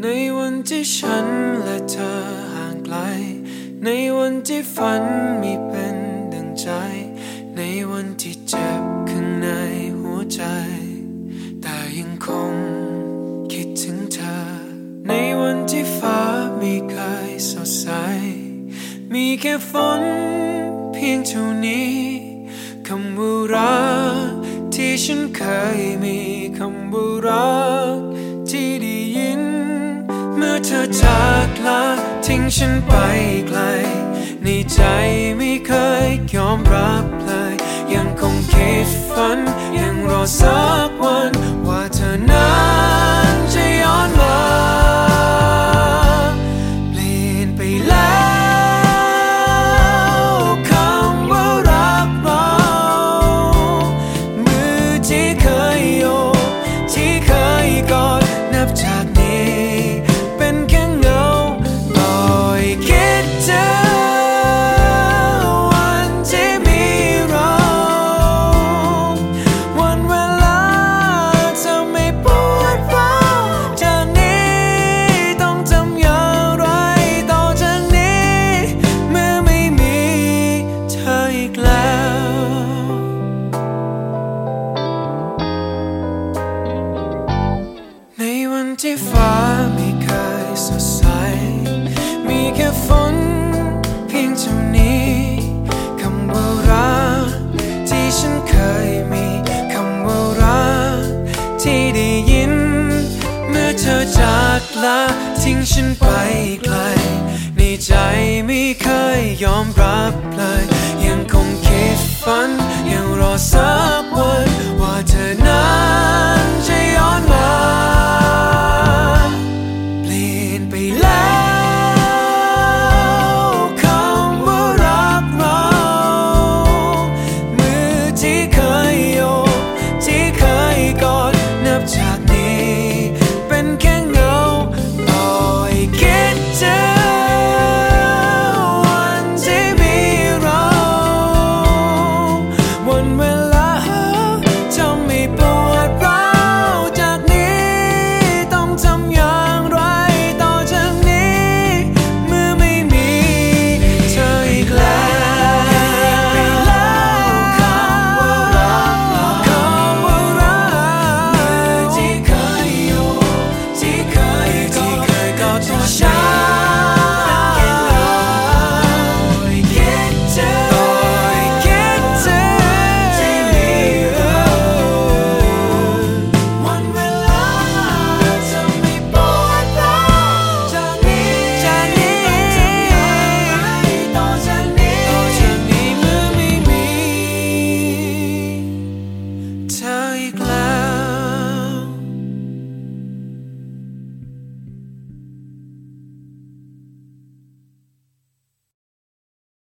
ในวันที่ฉันและเธอห่างไกลในวันที่ฝันไม่เป็นดังใจในวันที่เจ็บข้างในหัวใจแต่ยังคงคิดถึงเธอในวันที่ฟ้าไม่เคยสดใสมีแค่ฝนเพียงเท่านี้คำว่ารักที่ฉันเคยมีคำว่ารักที่ได้ยินเมื่อเธอจากลาทิ้งฉันไปไกลในใจไม่เคยยอมรับเลยยังคงคิดฝันยังรอสักวันว่าเธอนั้นจะย้อนมาเปลี่ยนไปแล้วคำว่ารักเรามือที่เคยโอบที่เคยกอดนับจากนี้เป็นแค่เงาปล่อยคิดถึงวันที่มีเราวันเวลาเธอไม่ปวดร้าวจากนี้ต้องทำอย่างไรต่อจากนี้เมื่อไม่มีเธออีกแล้วในวันที่ฟ้าไม่เคยสดใสมีแค่ฝนเพียงเท่านี้คำว่ารักที่ฉันเคยมีคำว่ารักที่ได้ยินเมื่อเธอจากลาทิ้งฉันไปไกลในใจไม่เคยยอมรับเลยยังคงคิดฝันยังรอสักวันว่าเธอนั้น